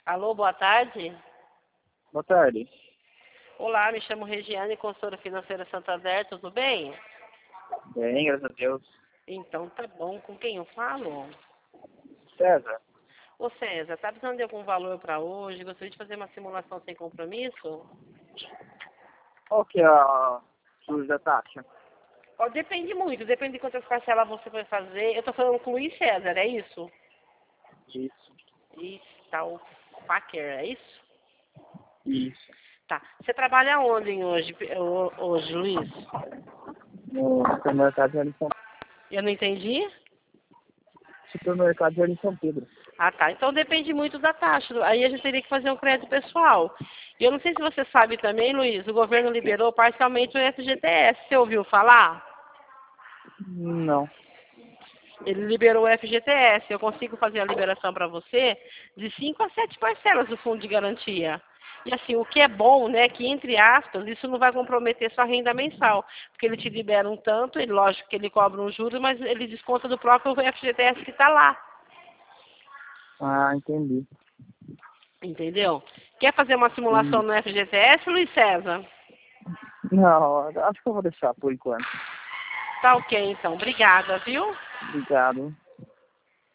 Alô, boa tarde. Boa tarde. Olá, me chamo Regiane, consultora financeira Santander, tudo bem? Bem, graças a Deus. Então tá bom, com quem eu falo? César, Ô César, tá precisando de algum valor para hoje? Gostaria de fazer uma simulação sem compromisso? qual que é a juros da taxa? Ó, depende muito, depende de quantas parcelas você vai fazer. Eu tô falando com o Luiz César, é isso? Isso. Tal Facker, é isso? Isso. Tá. Você trabalha onde hoje, Luiz? No supermercado de São Eu não entendi? Supermercado de São Pedro. Ah, tá. Então depende muito da taxa. Aí a gente teria que fazer um crédito pessoal. E eu não sei se você sabe também, Luiz, o governo liberou parcialmente o FGTS. Você ouviu falar? Não. Ele liberou o FGTS. Eu consigo fazer a liberação para você de 5 a 7 parcelas do fundo de garantia. E assim, o que é bom, né, que entre aspas, isso não vai comprometer sua renda mensal. Porque ele te libera um tanto, e lógico que ele cobra um juros, mas ele desconta do próprio FGTS que está lá. Ah, entendi. Entendeu? Quer fazer uma simulação Entendi. no FGTS, Luiz César? Não, acho que eu vou deixar por enquanto. Tá ok, então. Obrigada, viu? Obrigado.